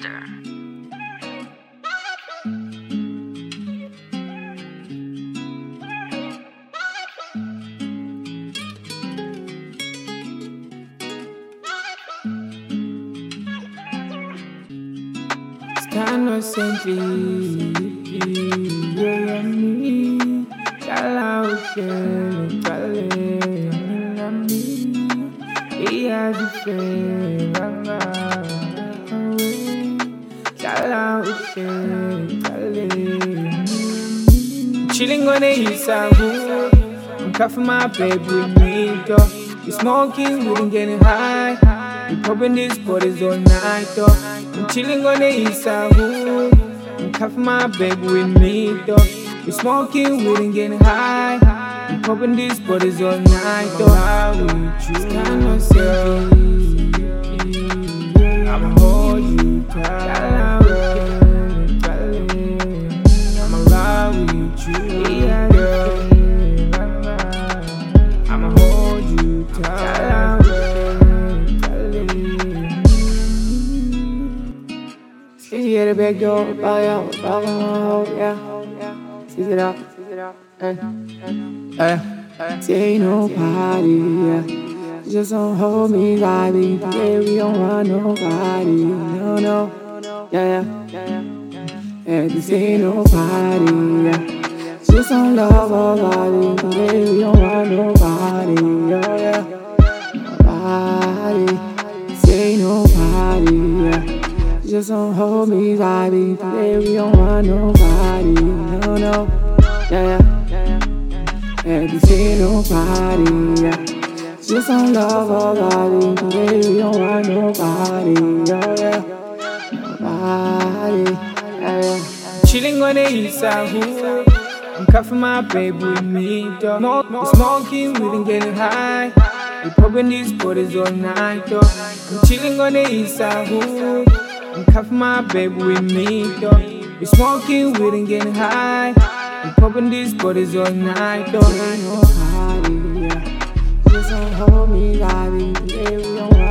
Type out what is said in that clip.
Producer. Stand innocently, you and me. Shall I share me? He has a friend, shall I share chilling on the east side, I'm cuffing my baby with me, though. We smoking, we been getting high. We popping these bodies all night, though. I'm chilling on the east side, I'm cuffing my baby with me, though. We smoking, we been getting high. We popping these bodies all night, though. Stand on selfie, I'ma hold you tight. I'ma ride with you, girl. I'ma hold you tight. See you at the back door, buy out, yeah. Seize it up, See, ain't nobody, yeah. Just don't hold me, vibing. Yeah, we don't want nobody, no, yeah. Yeah, this ain't nobody, yeah. Just don't love our body. Yeah, we don't want nobody, yeah. Nobody, this ain't nobody, yeah. Just don't hold me, vibing. Yeah, we don't want nobody, no, yeah. Yeah, this ain't nobody, yeah. Just don't love our body. Yeah, we don't want nobody, yeah. Nobody, yeah. Chilling on the east side, I'm cuffing my baby with me, though. We smoking, we been getting high. We popping these bodies all night, though. I'm chilling on the east side, I'm cuffing my baby with me, though. We smoking, we been getting high. We popping these bodies all night, though. Ain't nobody, yeah. Just don't hold me, vibing. Yeah, we don't want